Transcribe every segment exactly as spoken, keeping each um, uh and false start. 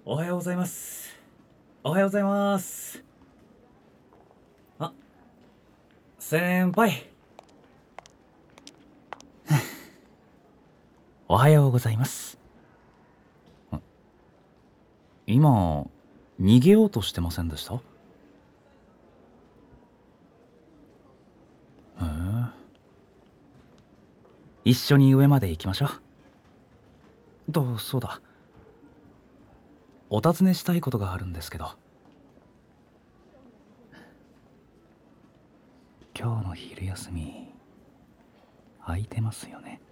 おはようございます。おはようございます。あ、先輩。おはようございます。あ、今、逃げようとしてませんでした？へえ。一緒に上まで行きましょう。と、そうだ。お尋ねしたいことがあるんですけど。今日の昼休み、空いてますよね？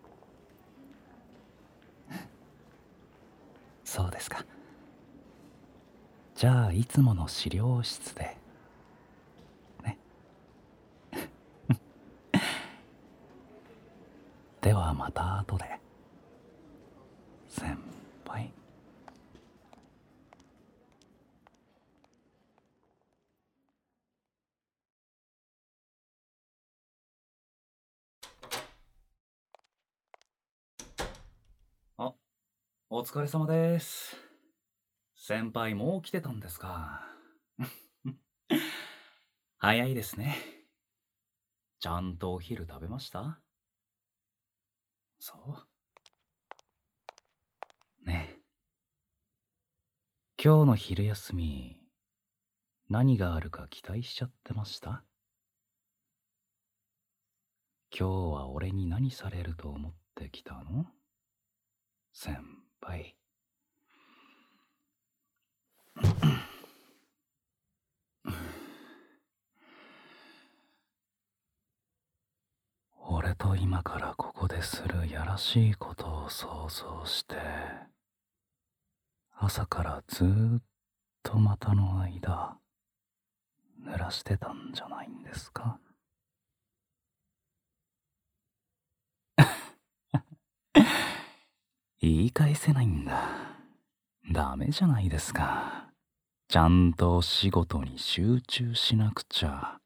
そうですか。じゃあ、いつもの資料室で。ね。ではまた後で。先輩。あ、お疲れ様です。先輩もう来てたんですか？早いですね。ちゃんとお昼食べました？そうね。今日の昼休み、何があるか期待しちゃってました？今日は俺に何されると思ってきたの？先輩。俺と今からここでするやらしいことを想像して、朝からずーっと股の間、濡らしてたんじゃないんですか？言い返せないんだ。ダメじゃないですか。ちゃんと仕事に集中しなくちゃ。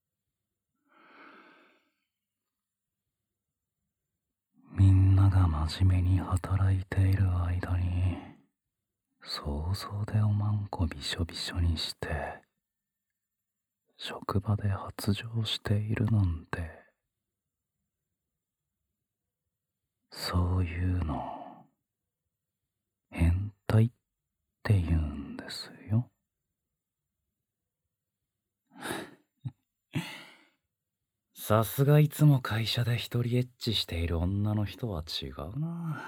みんなが真面目に働いている間に、想像でおまんこびしょびしょにして、職場で発情しているなんて、そういうの、変態って言うんですよ。さすがいつも会社で一人エッチしている女の人は違うな。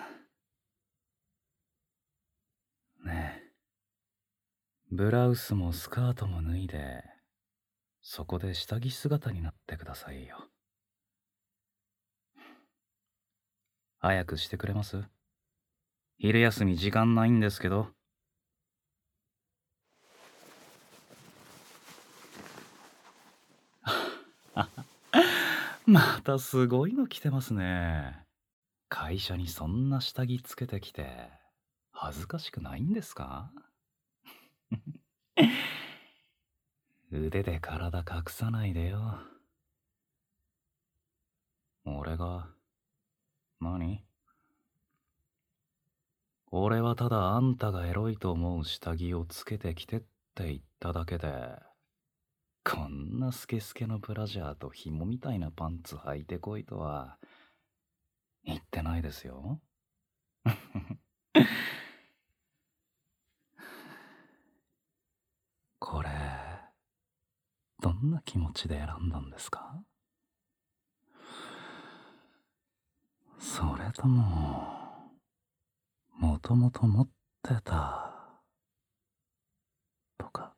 ねえ、ブラウスもスカートも脱いで、そこで下着姿になってくださいよ。早くしてくれます？昼休み時間ないんですけど。またすごいの着てますね。会社にそんな下着つけてきて、恥ずかしくないんですか？腕で体隠さないでよ。俺が、何？俺はただあんたがエロいと思う下着をつけてきてって言っただけで、こんなスケスケのブラジャーと紐みたいなパンツ履いてこいとは言ってないですよ。これ、どんな気持ちで選んだんですか？それとも、もともと持ってたとか。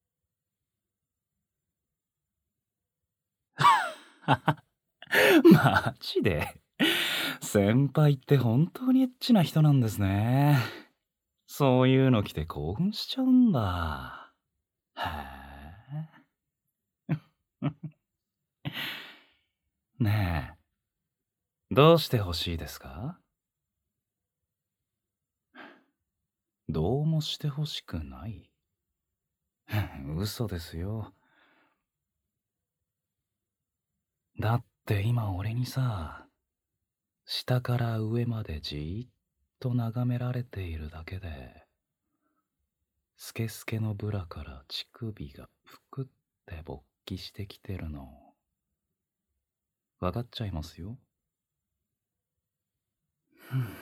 マジで？先輩って本当にエッチな人なんですね。そういうの着て興奮しちゃうんだ。へえ。ねえ、どうして欲しいですか？どうもして欲しくない？嘘ですよ。だって今俺にさ、下から上までじーっと眺められているだけで、 スケスケのブラから乳首がぷくって勃起してきてるの。わかっちゃいますよ。ふん。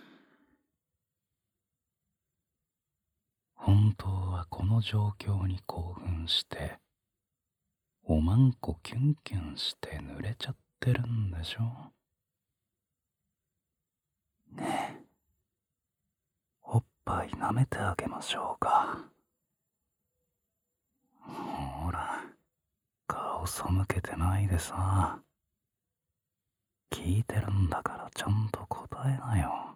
本当はこの状況に興奮して、おまんこキュンキュンして濡れちゃってるんでしょ。ねえ、おっぱい舐めてあげましょうか。ほら、顔背けてないでさ。聞いてるんだからちゃんと答えなよ。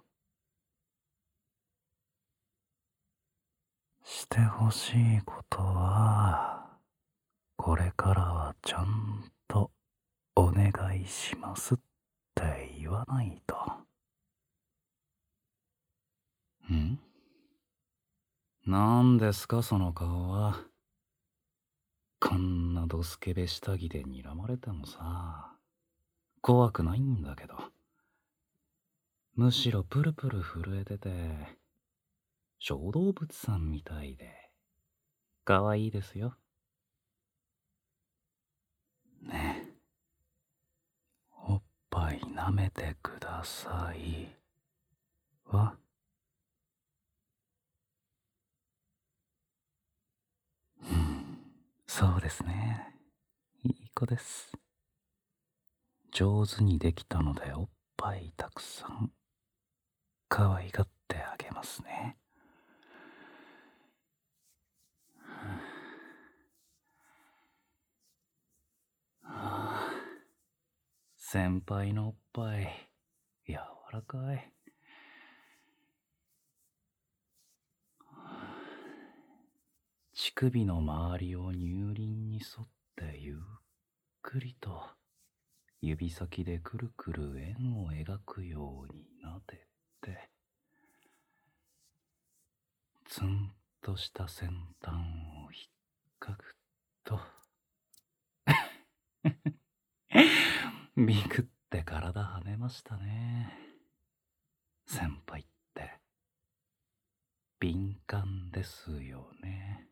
してほしいことは、これからはちゃんとお願いしますって言わないと。ん？なんですかその顔は。こんなドスケベ下着で睨まれてもさ、怖くないんだけど。むしろプルプル震えてて、小動物さんみたいで、可愛いですよ。ねえ、おっぱい舐めてください。わ。うん、そうですね。いい子です。上手にできたのでおっぱいたくさん可愛がってあげますね。はあ、先輩のおっぱい柔らかい。乳首の周りを乳輪に沿ってゆっくりと指先でくるくる円を描くようになでて、ツンとした先端を引っかくとビクって体跳ねましたね。先輩って敏感ですよね。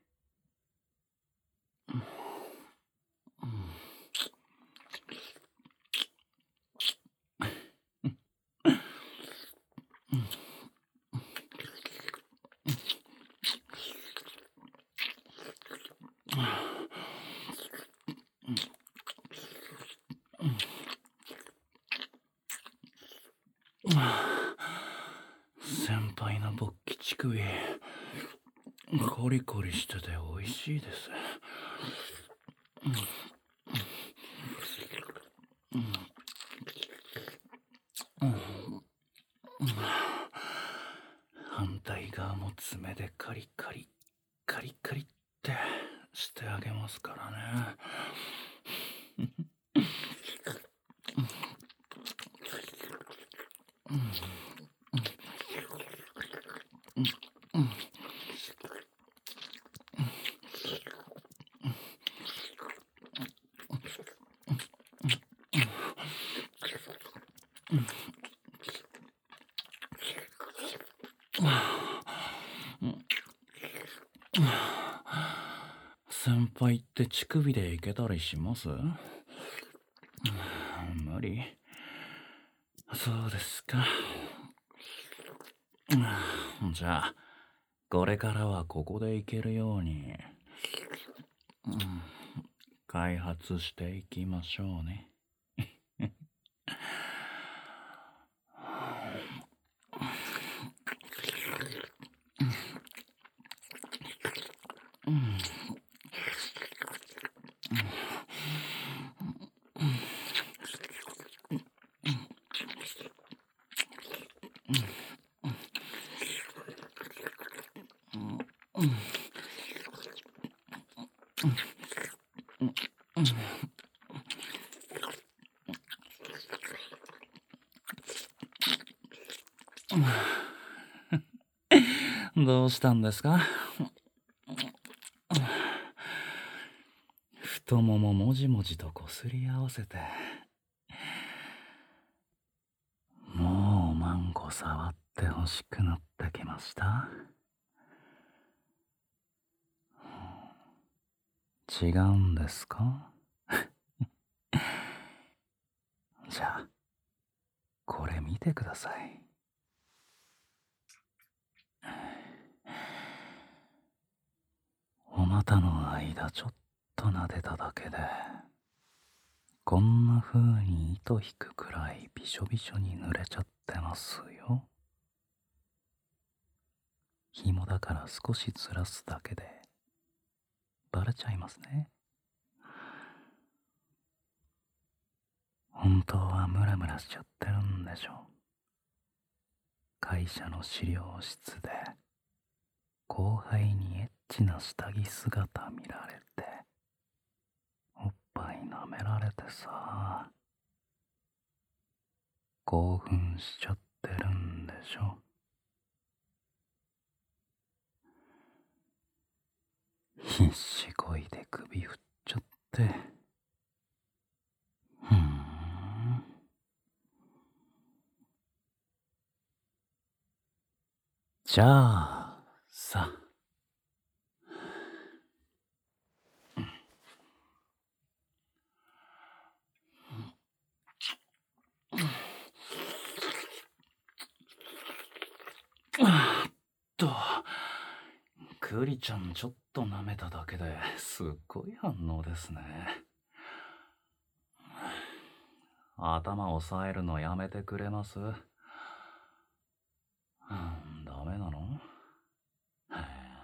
先輩の勃起乳首コリコリしてて美味しいです。反対側も爪でカリカリカリカリってしてあげますからね。先輩って乳首でいけたりします？無理。そうですか。じゃあこれからはここでいけるように、うん、開発していきましょうね。どうしたんですか？太もももじもじとこすり合わせて、もうおまんこ触って欲しくなってきました？ 違うんですか？じゃあ、これ見てください。お股の間ちょっと撫でただけで、こんな風に糸引くくらいびしょびしょに濡れちゃってますよ。紐だから少しずらすだけでバレちゃいますね。本当はムラムラしちゃってるんでしょ。会社の資料室で後輩にエッチな下着姿見られて、おっぱい舐められてさ、興奮しちゃってるんでしょ。必死こいで首振っちゃって。ふーん。じゃあさ、あっと、クリちゃんちょっと舐めただけですっごい反応ですね。頭押さえるのやめてくれます？うん、ダメなの？へ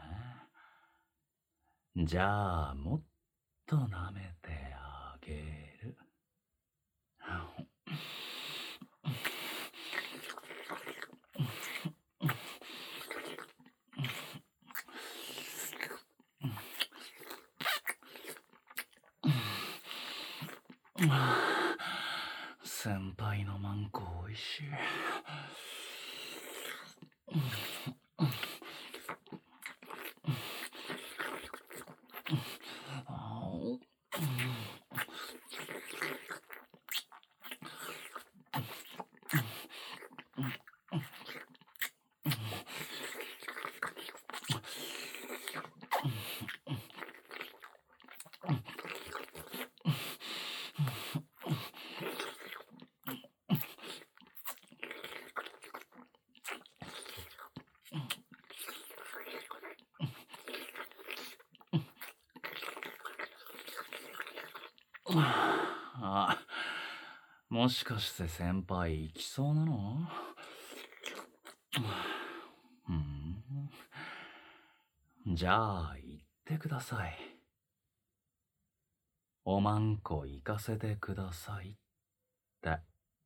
え。じゃあ、もっと舐めてあげる。先輩のマンコおいしい。あ、もしかして先輩行きそうなの？うん。じゃあ行ってください。おまんこ行かせてくださいって。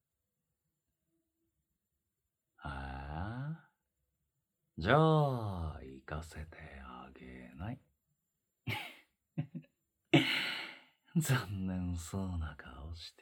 ああ、じゃあ行かせてあげない。残念そうな顔して。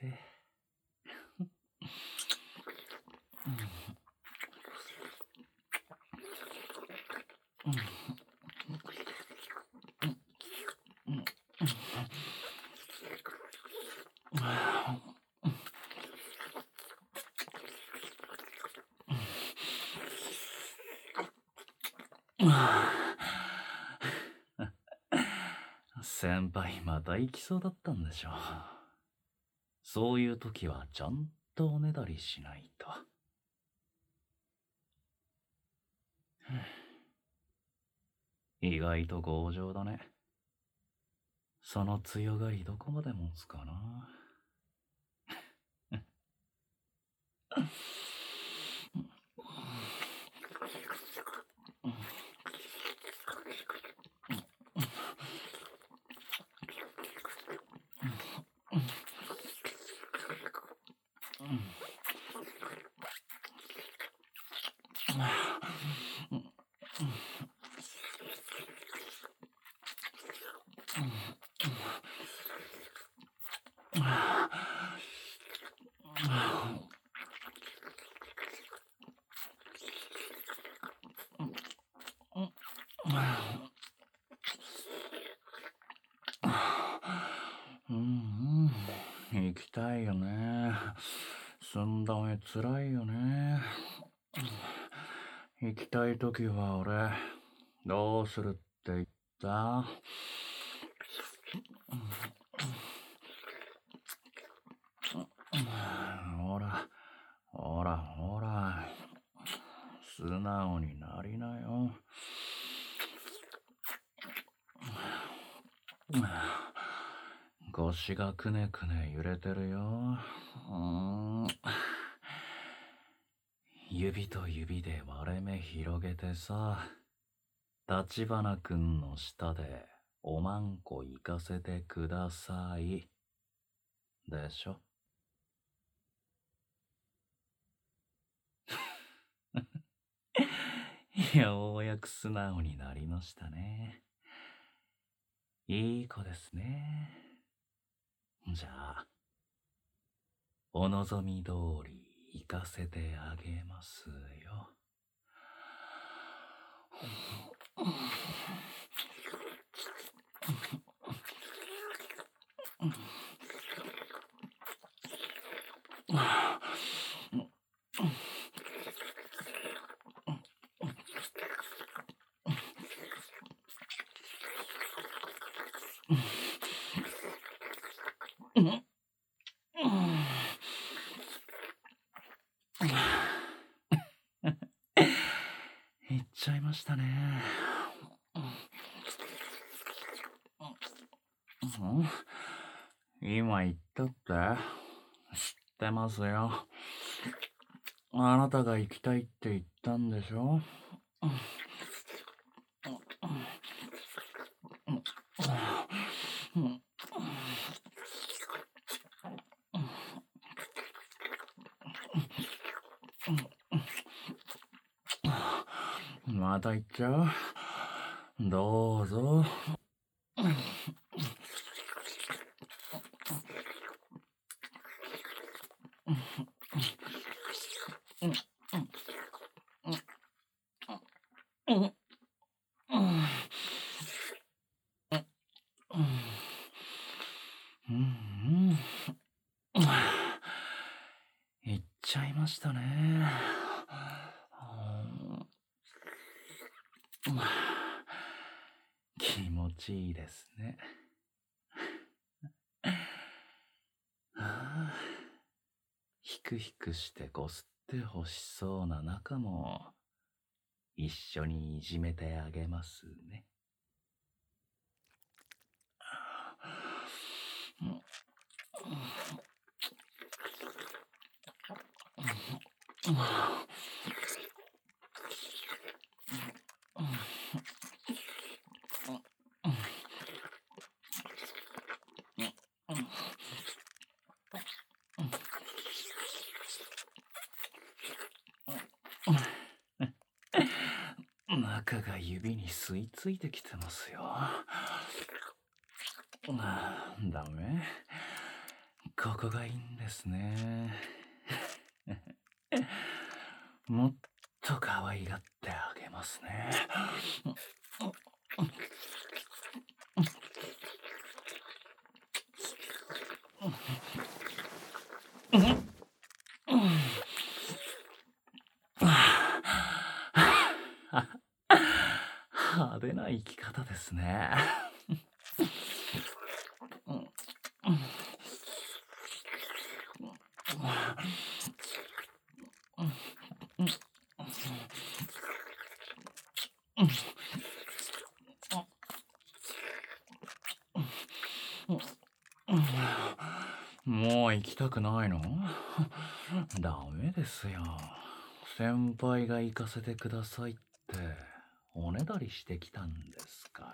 先輩また行きそうだったんでしょ。そういう時はちゃんとおねだりしないと。意外と強情だね。その強がりどこまで持つかな。うんうん、行きたいよね。すんだ目つらいよね。行きたいときは俺、どうするって言った？ ほら、ほら、ほら、素直になりなよ。腰がくねくね揺れてるよ。うーん指と指で割れ目広げてさ、立花くんの下でおまんこ行かせてください。でしょ。ようやく素直になりましたね。いい子ですね。じゃあ、お望み通り行かせてあげますよ。行っちゃいましたね。今言ったって？知ってますよ。あなたが行きたいって言ったんでしょ？また行っちゃう？どうぞ。行っちゃいましたね。気持ちいいですね。ああ、ひくひくしてこすって欲しそうな中も一緒にいじめてあげますね。中が指に吸い付いてきてますよ。ダメ？ここがいいんですね。もっと可愛がってあげますね。派手な生き方ですね。もう行きたくないの？ダメですよ。先輩が行かせてくださいっておねだりしてきたんですから。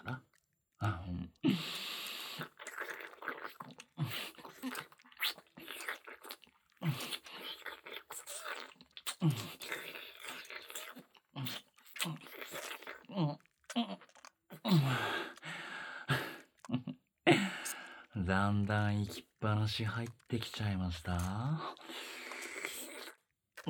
だんだん行きっぱなし入ってきちゃいました。うん、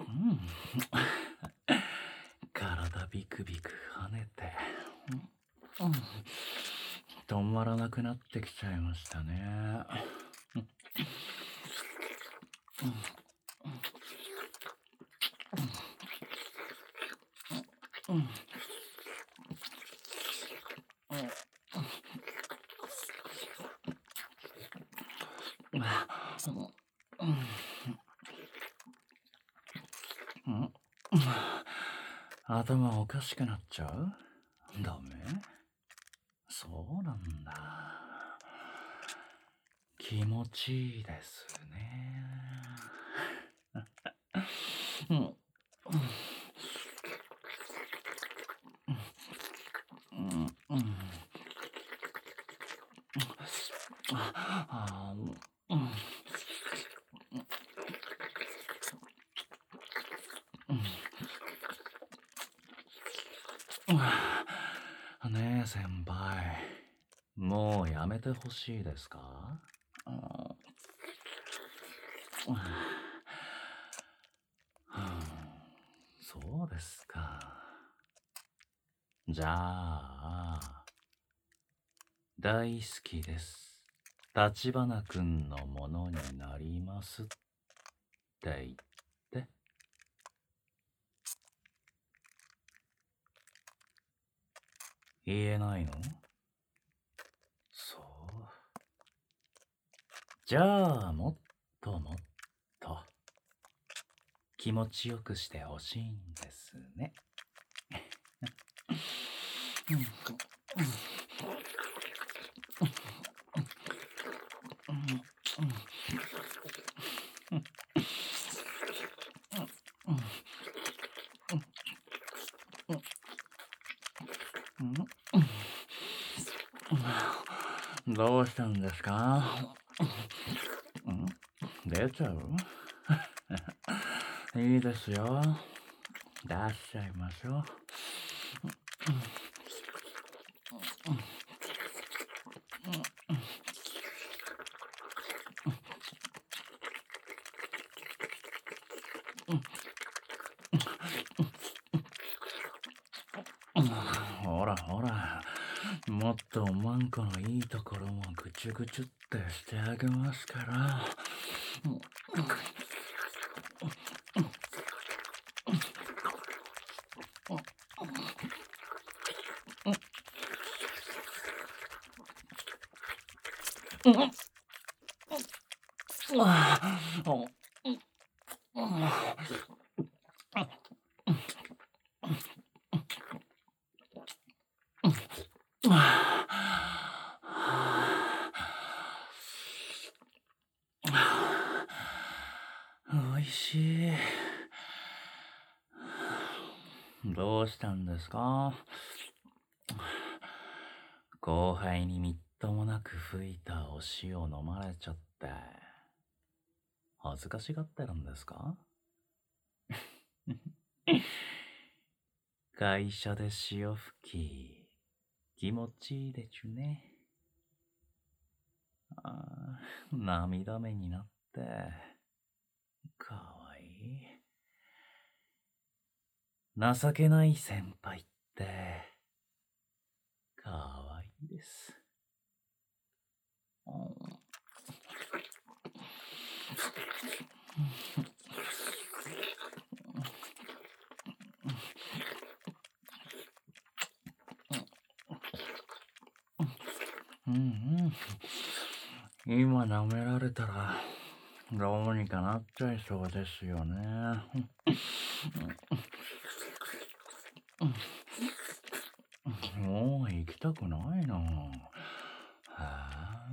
体ビクビク跳ねて、うん、止まらなくなってきちゃいましたね。 頭おかしくなっちゃう？ダメ？そうなんだ。気持ちいいですね。うんうんうんうんあーうんうんねえ先輩、もうやめてほしいですか？うんそうですか。じゃあ、大好きです。立花くんのものになりますって言って。言えないの？そう。じゃあ、もっともっと気持ちよくしてほしいんですね。どうしたんですか？出ちゃう？いいですよ。出しちゃいましょう。ほらほら、もっとおまんこのいいところもぐちゅぐちゅってしてあげますから。おいしい。どうしたんですか？後輩にみっともなく吹いたお塩飲まれちゃって、恥ずかしがってるんですか？会社で潮吹き、気持ちいいでちゅね。あー涙目になって、かわいい。情けない先輩って、かわいいです。うんうん。今舐められたら、どうにかなっちゃいそうですよね。もう行きたくないな。は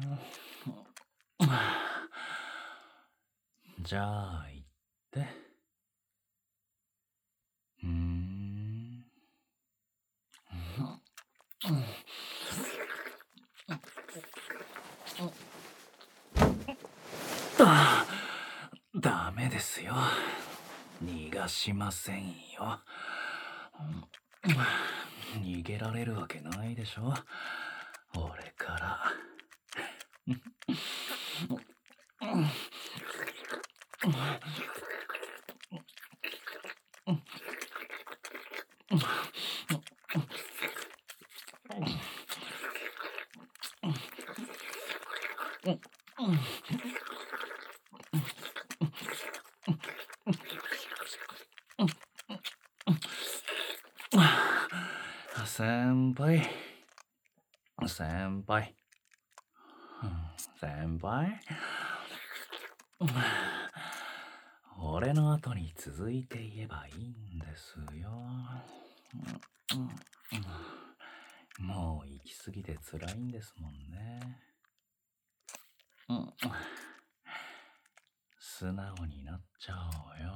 あ、じゃあ行って。うーん。だ、ダメですよ。逃がしませんよ。逃げられるわけないでしょ。俺から。先輩、先輩、先輩。ほ俺の後に続いて言えばいいんですよ。うんうんうん、もう行き過ぎて辛いんですもんね。うん、素直になっちゃおうよ。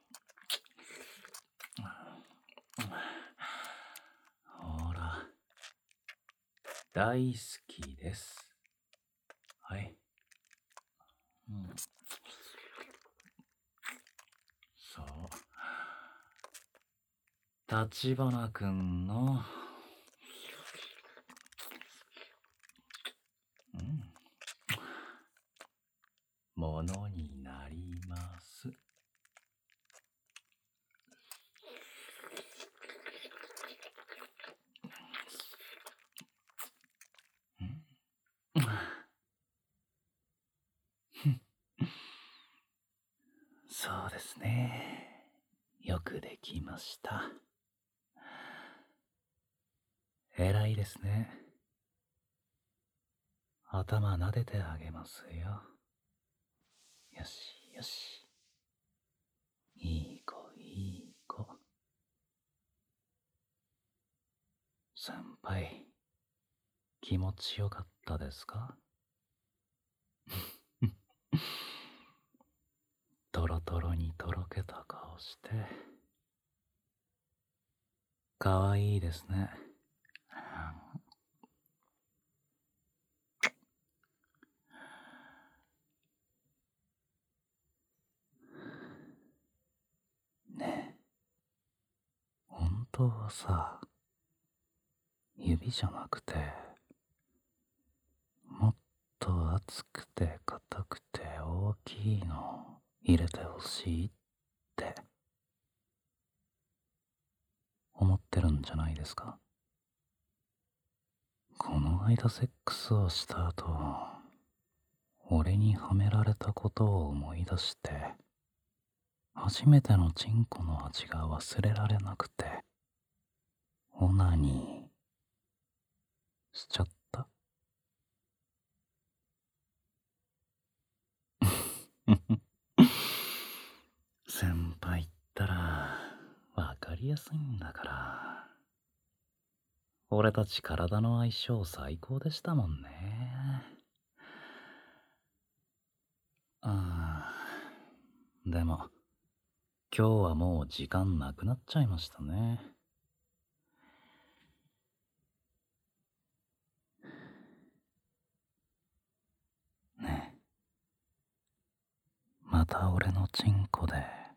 ほら、大好きです。はい。うん、そう。立花くんの、うん、ものになります。うんそうですね。よくできました。偉いですね。頭撫でてあげますよ。よしよし。いい子いい子。先輩、気持ちよかったですか？トロトロにとろけた顔して。かわいいですね。ねえ、本当はさ、指じゃなくて、もっと厚くて硬くて大きいの入れてほしいって思ってるんじゃないですか？この間セックスをした後、俺にはめられたことを思い出して、初めてのチンコの味が忘れられなくて、オナニーしちゃった。先輩ったらわかりやすいんだから。俺たち体の相性最高でしたもんね。ああ、でも今日はもう時間なくなっちゃいましたね。ねえ、また俺のチンコで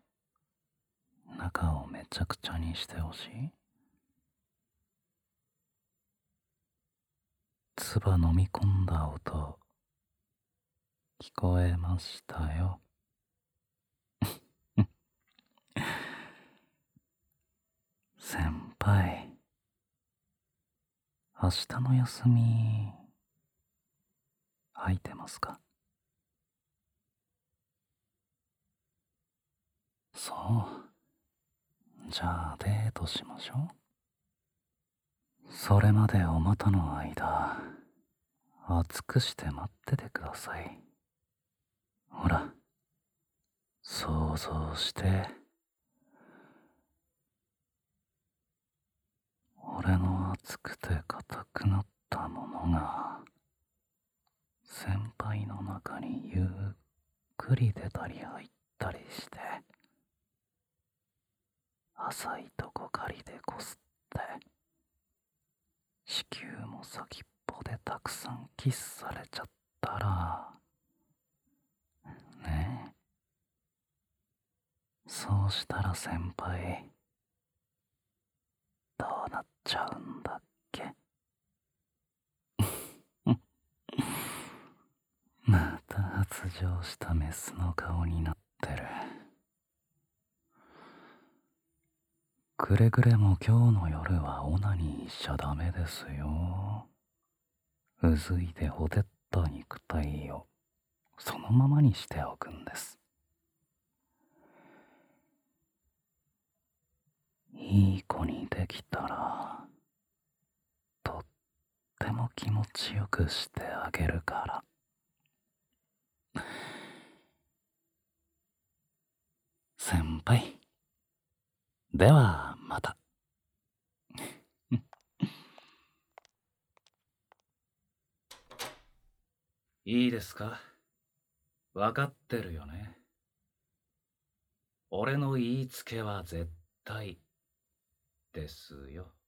中をめちゃくちゃにしてほしい？唾飲み込んだ音聞こえましたよ。先輩、明日の休み空いてますか？そう、じゃあデートしましょう。それまでお股の間熱くして待っててください。ほら、想像して。俺の熱くて硬くなったものが先輩の中にゆっくり出たり入ったりして、浅いとこ借りでこすって子宮も先っぽでたくさんキスされちゃったらねえ、そうしたら先輩どうなっちゃうんだっけ？また発情したメスの顔になってる。くれぐれも今日の夜はオナニーしちゃダメですよ。うずいてほてった肉体をそのままにしておくんです。いい子にできたらとっても気持ちよくしてあげるから。 先輩。では、また。いいですか？わかってるよね。俺の言いつけは絶対ですよ。